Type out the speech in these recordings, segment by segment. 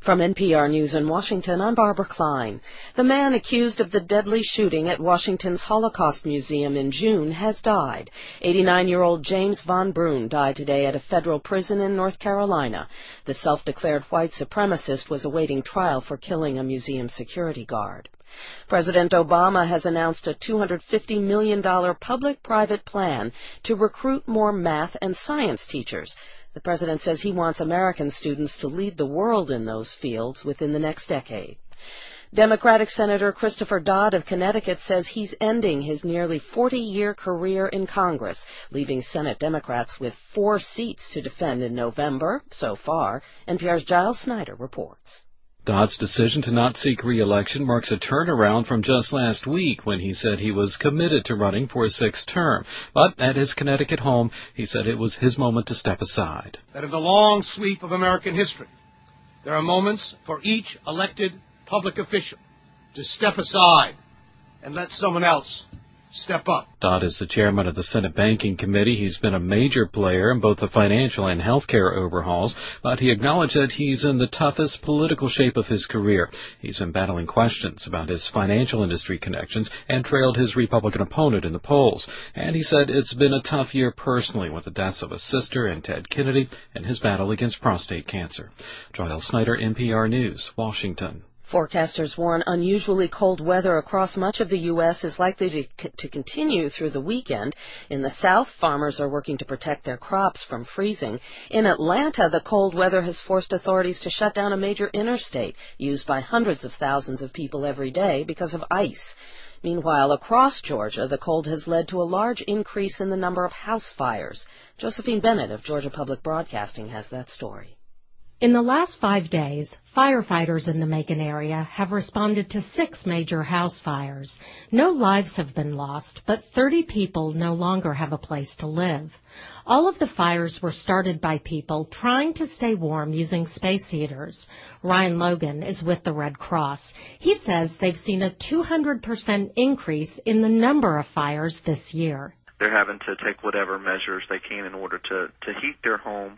From NPR News in Washington, I'm Barbara Klein. The man accused of the deadly shooting at Washington's Holocaust Museum in June has died. 89-year-old James Von Brunn died today at a federal prison in North Carolina. The self-declared white supremacist was awaiting trial for killing a museum security guard. President Obama has announced a $250 million public-private plan to recruit more math and science teachers. The president says he wants American students to lead the world in those fields within the next decade. Democratic Senator Christopher Dodd of Connecticut says he's ending his nearly 40-year career in Congress, leaving Senate Democrats with 4 seats to defend in November. So far, NPR's Giles Snyder reports. Dodd's decision to not seek re-election marks a turnaround from just last week when he said he was committed to running for a 6th term. But at his Connecticut home, he said it was his moment to step aside. That of the long sweep of American history, there are moments for each elected public official to step aside and let someone else step up. Dodd is the chairman of the Senate Banking Committee. He's been a major player in both the financial and healthcare overhauls, but he acknowledged that he's in the toughest political shape of his career. He's been battling questions about his financial industry connections and trailed his Republican opponent in the polls. And he said it's been a tough year personally with the deaths of his sister and Ted Kennedy and his battle against prostate cancer. Giles Snyder, NPR News, Washington. Forecasters warn unusually cold weather across much of the U.S. is likely to continue through the weekend. In the South, farmers are working to protect their crops from freezing. In Atlanta, the cold weather has forced authorities to shut down a major interstate used by hundreds of thousands of people every day because of ice. Meanwhile, across Georgia, the cold has led to a large increase in the number of house fires. Josephine Bennett of Georgia Public Broadcasting has that story. In the last 5 days, firefighters in the Macon area have responded to 6 major house fires. No lives have been lost, but 30 people no longer have a place to live. All of the fires were started by people trying to stay warm using space heaters. Ryan Logan is with the Red Cross. He says they've seen a 200% increase in the number of fires this year. They're having to take whatever measures they can in order to heat their home.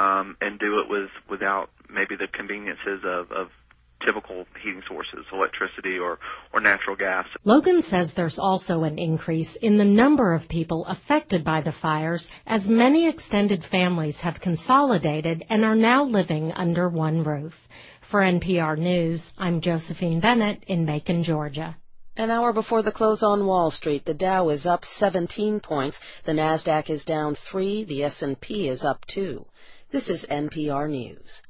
And do it without maybe the conveniences of typical heating sources, electricity or natural gas. Logan says there's also an increase in the number of people affected by the fires, as many extended families have consolidated and are now living under one roof. For NPR News, I'm Josephine Bennett in Macon, Georgia. An hour before the close on Wall Street, the Dow is up 17 points, the Nasdaq is down 3, the S&P is up 2. This is NPR News.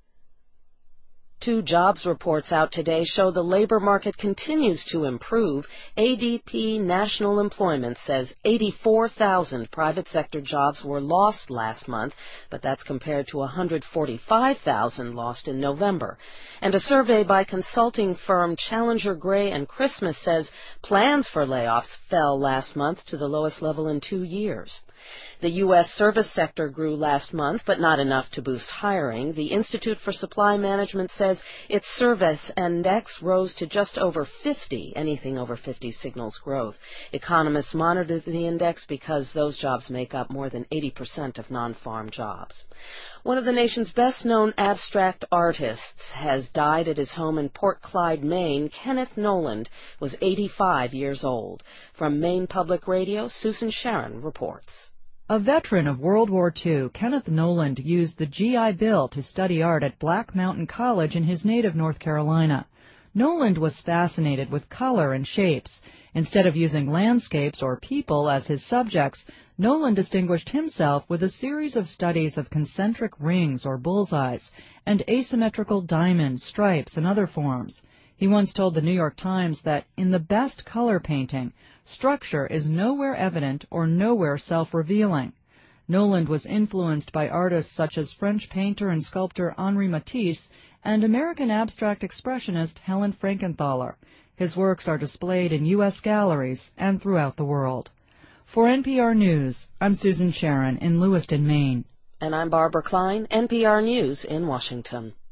2 jobs reports out today show the labor market continues to improve. ADP National Employment says 84,000 private sector jobs were lost last month, but that's compared to 145,000 lost in November. And a survey by consulting firm Challenger Gray and Christmas says plans for layoffs fell last month to the lowest level in 2 years. The U.S. service sector grew last month, but not enough to boost hiring. The Institute for Supply Management says its service index rose to just over 50. Anything over 50 signals growth. Economists monitor the index because those jobs make up more than 80% of non-farm jobs. One of the nation's best-known abstract artists has died at his home in Port Clyde, Maine. Kenneth Noland was 85 years old. From Maine Public Radio, Susan Sharon reports. A veteran of World War II, Kenneth Noland used the GI Bill to study art at Black Mountain College in his native North Carolina. Noland was fascinated with color and shapes. Instead of using landscapes or people as his subjects, Noland distinguished himself with a series of studies of concentric rings or bullseyes and asymmetrical diamonds, stripes, and other forms. He once told the New York Times that in the best color painting, structure is nowhere evident or nowhere self-revealing. Noland was influenced by artists such as French painter and sculptor Henri Matisse and American abstract expressionist Helen Frankenthaler. His works are displayed in U.S. galleries and throughout the world. For NPR News, I'm Susan Sharon in Lewiston, Maine. And I'm Barbara Klein, NPR News in Washington.